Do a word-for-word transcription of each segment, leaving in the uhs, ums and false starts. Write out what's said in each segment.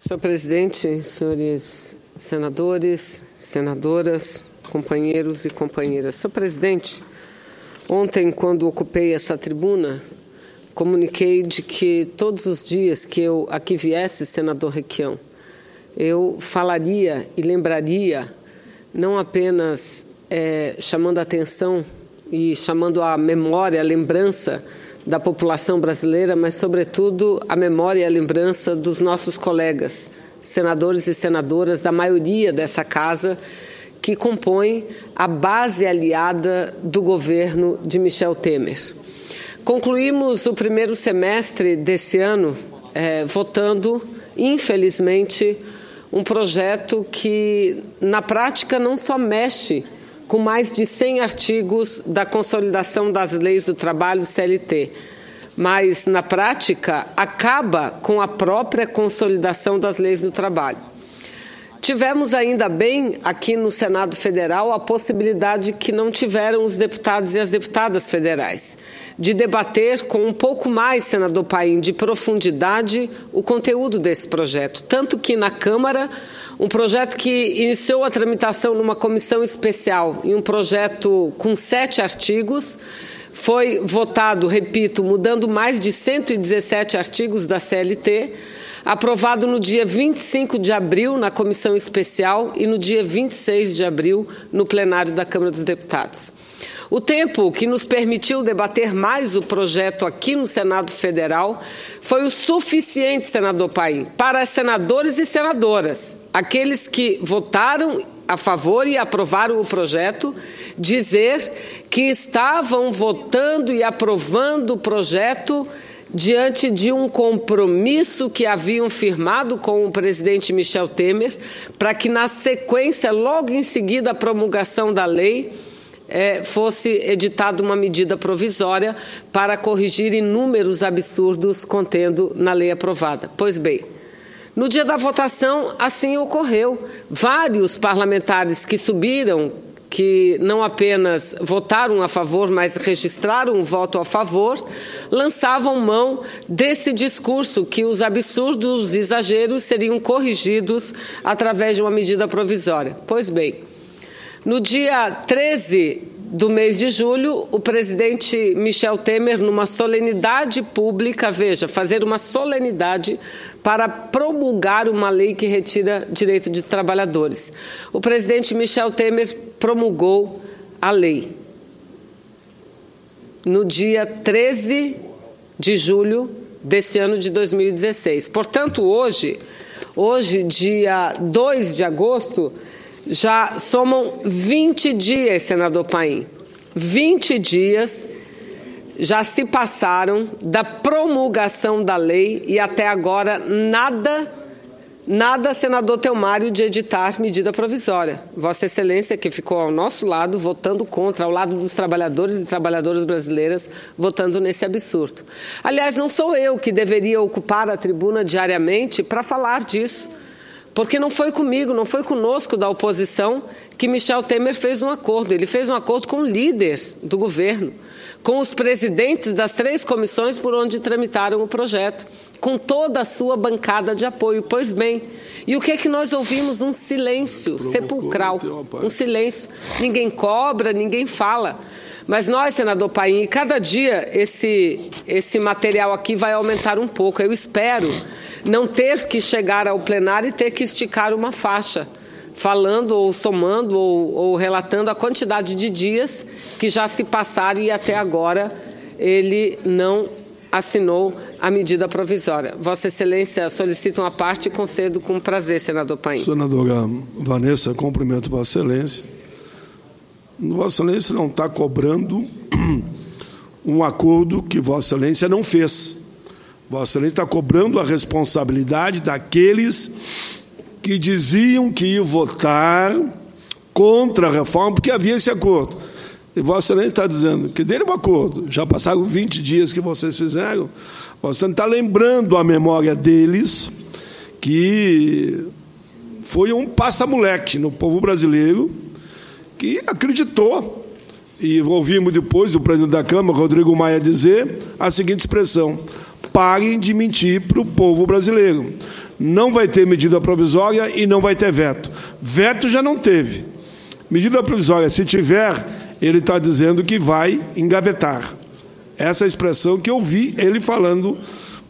Senhor presidente, senhores senadores, senadoras, companheiros e companheiras. Senhor presidente, ontem, quando ocupei essa tribuna, comuniquei de que todos os dias que eu aqui viesse, senador Requião, eu falaria e lembraria, não apenas é, chamando a atenção e chamando a memória, a lembrança da população brasileira, mas, sobretudo, a memória e a lembrança dos nossos colegas, senadores e senadoras da maioria dessa casa, que compõem a base aliada do governo de Michel Temer. Concluímos o primeiro semestre desse ano eh, votando, infelizmente, um projeto que, na prática, não só mexe com mais de cem artigos da Consolidação das Leis do Trabalho, C L T, mas, na prática, acaba com a própria consolidação das leis do trabalho. Tivemos, ainda bem, aqui no Senado Federal, a possibilidade que não tiveram os deputados e as deputadas federais, de debater com um pouco mais, senador Paim, de profundidade, o conteúdo desse projeto. Tanto que, na Câmara, um projeto que iniciou a tramitação numa comissão especial e um projeto com sete artigos, foi votado, repito, mudando mais de cento e dezessete artigos da C L T, aprovado no dia vinte e cinco de abril na comissão especial e no dia vinte e seis de abril no plenário da Câmara dos Deputados. O tempo que nos permitiu debater mais o projeto aqui no Senado Federal foi o suficiente, senador Paim, para senadores e senadoras, aqueles que votaram a favor e aprovaram o projeto, dizer que estavam votando e aprovando o projeto diante de um compromisso que haviam firmado com o presidente Michel Temer para que, na sequência, logo em seguida à promulgação da lei, É, fosse editada uma medida provisória para corrigir inúmeros absurdos contendo na lei aprovada. Pois bem, no dia da votação, assim ocorreu. Vários parlamentares que subiram, que não apenas votaram a favor, mas registraram um voto a favor, lançavam mão desse discurso que os absurdos, os exageros seriam corrigidos através de uma medida provisória. Pois bem, no dia treze do mês de julho, o presidente Michel Temer, numa solenidade pública, veja, fazer uma solenidade para promulgar uma lei que retira direito de trabalhadores. O presidente Michel Temer promulgou a lei. No dia treze de julho desse ano de dois mil e dezesseis. Portanto, hoje, hoje, dia dois de agosto, já somam vinte dias, senador Paim. vinte dias já se passaram da promulgação da lei e até agora nada, nada, senador Telmário, de editar medida provisória. Vossa Excelência, que ficou ao nosso lado, votando contra, ao lado dos trabalhadores e trabalhadoras brasileiras, votando nesse absurdo. Aliás, não sou eu que deveria ocupar a tribuna diariamente para falar disso. Porque não foi comigo, não foi conosco da oposição que Michel Temer fez um acordo. Ele fez um acordo com o líder do governo, com os presidentes das três comissões por onde tramitaram o projeto, com toda a sua bancada de apoio. Pois bem, e o que é que nós ouvimos? Um silêncio sepulcral, um silêncio. Ninguém cobra, ninguém fala. Mas nós, senador Paim, cada dia esse, esse material aqui vai aumentar um pouco. Eu espero não ter que chegar ao plenário e ter que esticar uma faixa, falando ou somando ou, ou relatando a quantidade de dias que já se passaram e até agora ele não assinou a medida provisória. Vossa Excelência solicita uma parte e concedo com prazer, senador Paim. Senadora Vanessa, cumprimento Vossa Excelência. Vossa Excelência não está cobrando um acordo que Vossa Excelência não fez. Vossa Excelência está cobrando a responsabilidade daqueles que diziam que iam votar contra a reforma porque havia esse acordo. E Vossa Excelência está dizendo que deram um acordo. Já passaram vinte dias que vocês fizeram. Vossa Excelência está lembrando a memória deles que foi um passa-moleque no povo brasileiro que acreditou. E ouvimos depois do presidente da Câmara, Rodrigo Maia, dizer a seguinte expressão: parem de mentir para o povo brasileiro. não vai ter medida provisória e não vai ter veto. Veto já não teve. Medida provisória, se tiver, ele está dizendo que vai engavetar. Essa é a expressão que eu vi ele falando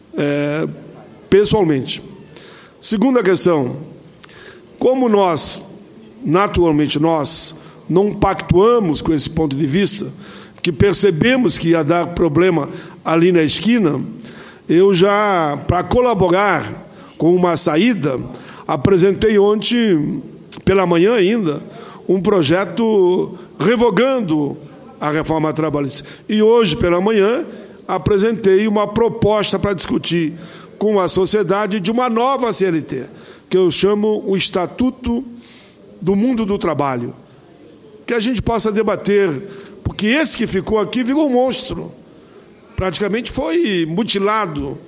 é, pessoalmente. Segunda questão, como nós, naturalmente nós, não pactuamos com esse ponto de vista, que percebemos que ia dar problema ali na esquina, eu já, para colaborar com uma saída, apresentei ontem, pela manhã ainda, um projeto revogando a reforma trabalhista. E hoje, pela manhã, apresentei uma proposta para discutir com a sociedade de uma nova C L T, que eu chamo o Estatuto do Mundo do Trabalho, que a gente possa debater, porque esse que ficou aqui virou um monstro. Praticamente foi mutilado,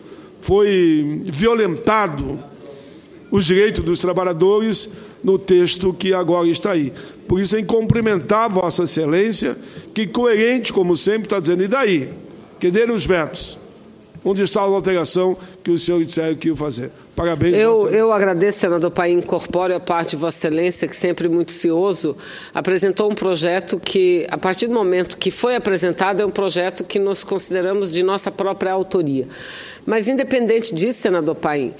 foi violentado os direitos dos trabalhadores no texto que agora está aí. Por isso, em cumprimentar Vossa Excelência, que coerente, como sempre, está dizendo, e daí? Que dele os vetos? Onde está a alteração que o senhor disseram que ia fazer? Parabéns. Eu, eu agradeço, senador Paim, incorpore a parte de Vossa Excelência, que sempre muito cioso, apresentou um projeto que, a partir do momento que foi apresentado, é um projeto que nós consideramos de nossa própria autoria. Mas, independente disso, senador Paim,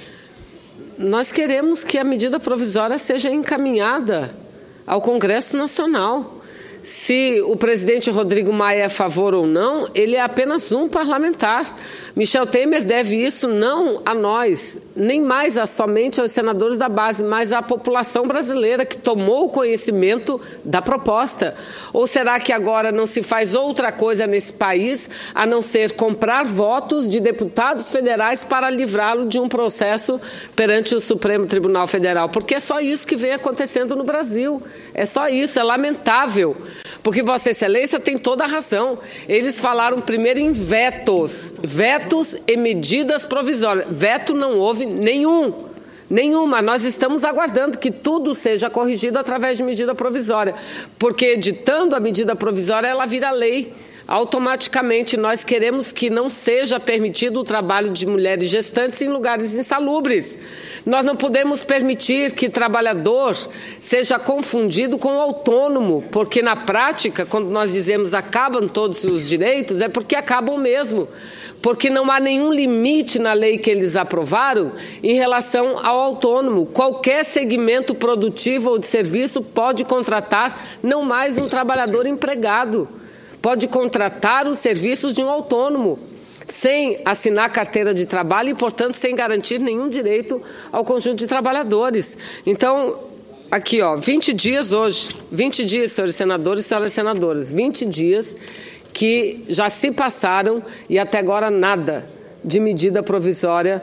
nós queremos que a medida provisória seja encaminhada ao Congresso Nacional. Se o presidente Rodrigo Maia é a favor ou não, ele é apenas um parlamentar. Michel Temer deve isso não a nós, nem mais a, somente aos senadores da base, mas à população brasileira que tomou o conhecimento da proposta. Ou será que agora não se faz outra coisa nesse país a não ser comprar votos de deputados federais para livrá-lo de um processo perante o Supremo Tribunal Federal? Porque é só isso que vem acontecendo no Brasil. É só isso, é lamentável. Porque Vossa Excelência tem toda a razão. Eles falaram primeiro em vetos, vetos e medidas provisórias. Veto não houve nenhum, nenhuma. Nós estamos aguardando que tudo seja corrigido através de medida provisória, porque editando a medida provisória ela vira lei. Automaticamente, nós queremos que não seja permitido o trabalho de mulheres gestantes em lugares insalubres. Nós não podemos permitir que trabalhador seja confundido com autônomo, porque na prática, quando nós dizemos acabam todos os direitos, é porque acabam mesmo. Porque não há nenhum limite na lei que eles aprovaram em relação ao autônomo. Qualquer segmento produtivo ou de serviço pode contratar não mais um trabalhador empregado. Pode contratar os serviços de um autônomo, sem assinar carteira de trabalho e, portanto, sem garantir nenhum direito ao conjunto de trabalhadores. Então, aqui, ó, vinte dias hoje, vinte dias, senhores senadores e senhoras senadoras, vinte dias que já se passaram e até agora nada de medida provisória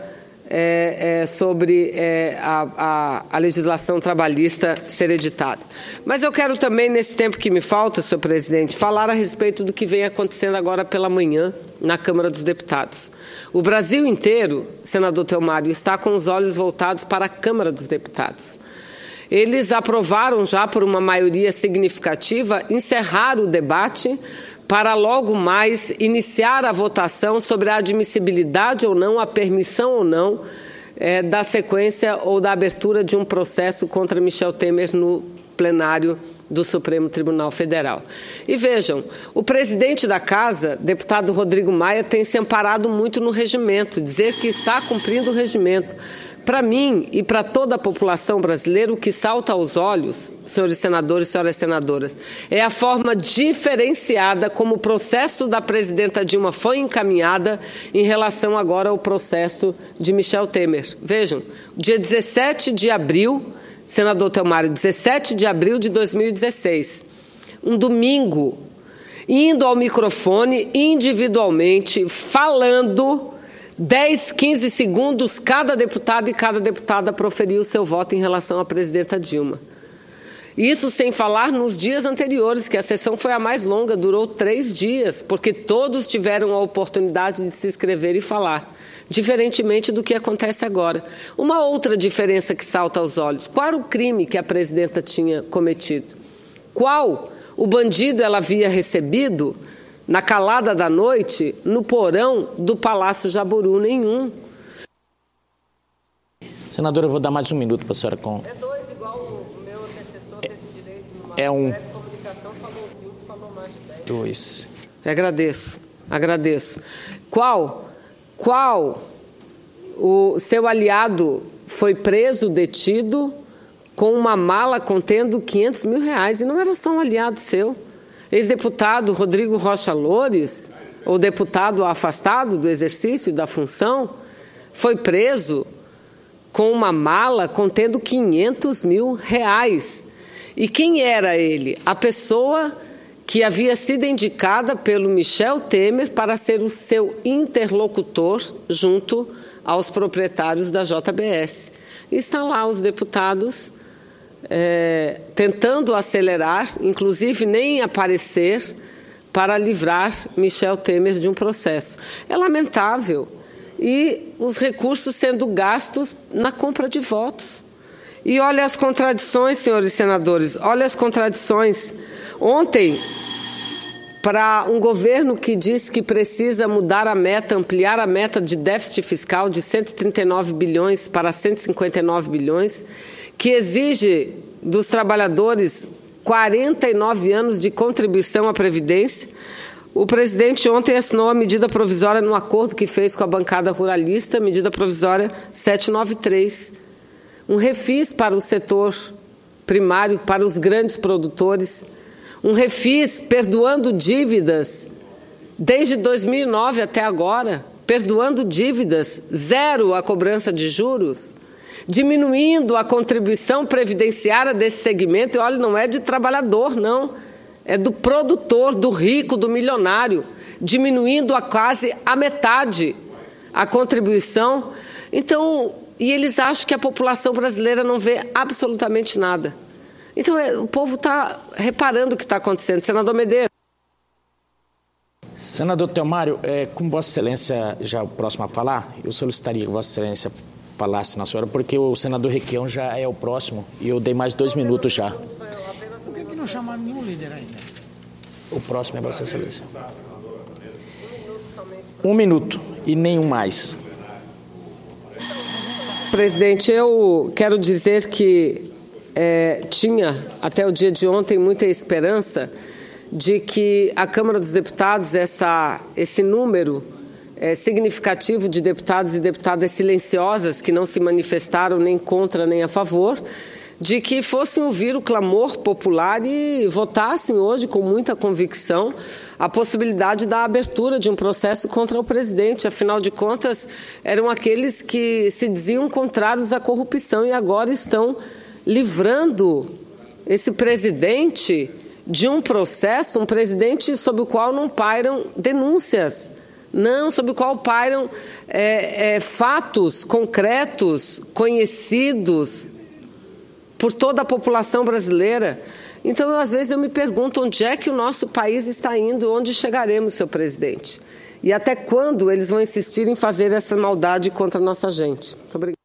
É, é, sobre é, a, a, a legislação trabalhista ser editada. Mas eu quero também, nesse tempo que me falta, senhor presidente, falar a respeito do que vem acontecendo agora pela manhã na Câmara dos Deputados. O Brasil inteiro, senador Teomário, está com os olhos voltados para a Câmara dos Deputados. Eles aprovaram já, por uma maioria significativa, encerrar o debate para logo mais iniciar a votação sobre a admissibilidade ou não, a permissão ou não, é, da sequência ou da abertura de um processo contra Michel Temer no plenário do Supremo Tribunal Federal. E vejam, o presidente da Casa, deputado Rodrigo Maia, tem se amparado muito no regimento, dizer que está cumprindo o regimento. Para mim e para toda a população brasileira, o que salta aos olhos, senhores senadores e senhoras senadoras, é a forma diferenciada como o processo da presidenta Dilma foi encaminhada em relação agora ao processo de Michel Temer. Vejam, dia dezessete de abril, senador Teomário, dezessete de abril de dois mil e dezesseis, um domingo, indo ao microfone individualmente, falando dez, quinze segundos, cada deputado e cada deputada proferiu o seu voto em relação à presidenta Dilma. Isso sem falar nos dias anteriores, que a sessão foi a mais longa, durou três dias, porque todos tiveram a oportunidade de se inscrever e falar, diferentemente do que acontece agora. Uma outra diferença que salta aos olhos: qual era o crime que a presidenta tinha cometido? Qual o bandido ela havia recebido na calada da noite, no porão do Palácio Jaburu? Nenhum. Senadora, eu vou dar mais um minuto para a senhora. Com... É dois, igual o meu antecessor teve direito numa é um... breve comunicação, falou cinco, falou mais de dez. Dois. Agradeço, agradeço. Qual, qual o seu aliado foi preso, detido, com uma mala contendo quinhentos mil reais? E não era só um aliado seu. Ex-deputado Rodrigo Rocha Loures, o deputado afastado do exercício da função, foi preso com uma mala contendo quinhentos mil reais. E quem era ele? A pessoa que havia sido indicada pelo Michel Temer para ser o seu interlocutor junto aos proprietários da J B S. E estão lá os deputados é, tentando acelerar, inclusive nem aparecer, para livrar Michel Temer de um processo. É lamentável. E os recursos sendo gastos na compra de votos. E olha as contradições, senhores senadores, olha as contradições. Ontem, para um governo que diz que precisa mudar a meta, ampliar a meta de déficit fiscal de cento e trinta e nove bilhões para cento e cinquenta e nove bilhões, que exige dos trabalhadores quarenta e nove anos de contribuição à Previdência, o presidente ontem assinou a medida provisória no acordo que fez com a bancada ruralista, medida provisória setecentos e noventa e três. Um refis para o setor primário, para os grandes produtores. Um refis perdoando dívidas desde dois mil e nove até agora, perdoando dívidas, zero a cobrança de juros, diminuindo a contribuição previdenciária desse segmento. E olha, não é de trabalhador, não. É do produtor, do rico, do milionário, diminuindo a quase a metade a contribuição. Então, e eles acham que a população brasileira não vê absolutamente nada. Então, é, o povo está reparando o que está acontecendo. Senador Medeiros. Senador Theomário, é, como Vossa Excelência já é o próximo a falar, eu solicitaria que Vossa Excelência falasse na senhora, porque o senador Requião já é o próximo e eu dei mais dois minutos já. Por que, que não chamaram nenhum líder ainda? O próximo é Vossa Excelência. Um minuto e nenhum mais. Presidente, eu quero dizer que é, tinha até o dia de ontem muita esperança de que a Câmara dos Deputados, essa, esse número é, significativo de deputados e deputadas silenciosas que não se manifestaram nem contra nem a favor, de que fossem ouvir o clamor popular e votassem hoje com muita convicção a possibilidade da abertura de um processo contra o presidente. Afinal de contas, eram aqueles que se diziam contrários à corrupção e agora estão livrando esse presidente de um processo, um presidente sobre o qual não pairam denúncias, não, sobre o qual pairam é, é, fatos concretos, conhecidos por toda a população brasileira. Então, às vezes, eu me pergunto onde é que o nosso país está indo, onde chegaremos, senhor presidente? E até quando eles vão insistir em fazer essa maldade contra a nossa gente? Muito obrigada.